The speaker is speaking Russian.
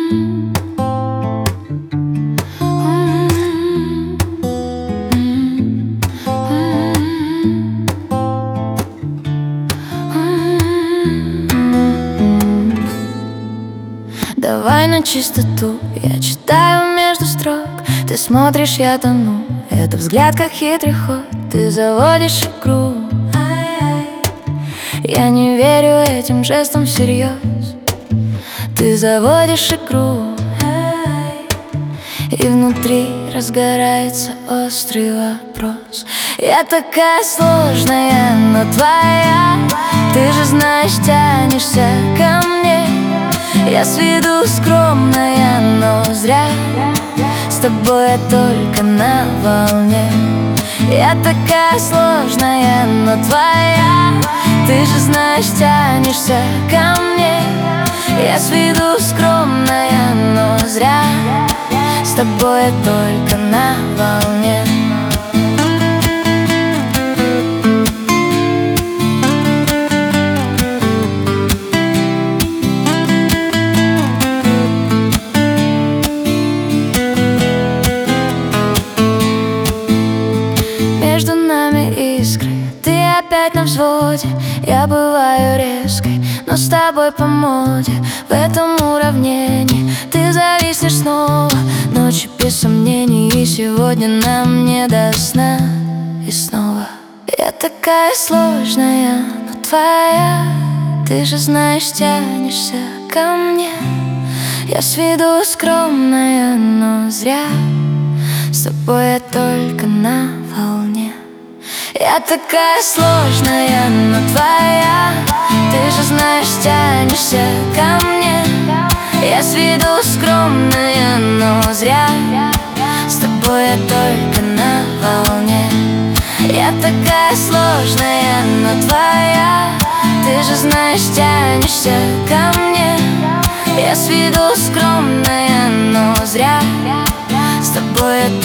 Давай на чистоту, я читаю между строк. Ты смотришь, я тону, это взгляд как хитрый ход. Ты заводишь игру, я не верю этим жестам всерьез. Ты заводишь игру, и внутри разгорается острый вопрос. Я такая сложная, но твоя. Ты же знаешь, тянешься ко мне. Я с виду скромная, но зря. С тобой я только на волне. Я такая сложная, но твоя. Ты же знаешь, тянешься ко мне. Я с виду скромная, но зря. С тобой я только на волне. Между нами искры, ты опять на взводе. Я бываю резкой, но с тобой по моде. В этом уравнении ты зависнешь снова. Ночью без сомнений, и сегодня нам не до сна. И снова я такая сложная, но твоя. Ты же знаешь, тянешься ко мне. Я с виду скромная, но зря. С тобой я только на волне. Я такая сложная, но твоя. Ты же знаешь, тянешься ко мне. Я с виду скромная, но зря. С тобой я только на волне. Я такая сложная, но твоя. Ты же знаешь, тянешься ко мне. Я с виду скромная, но зря. С тобой я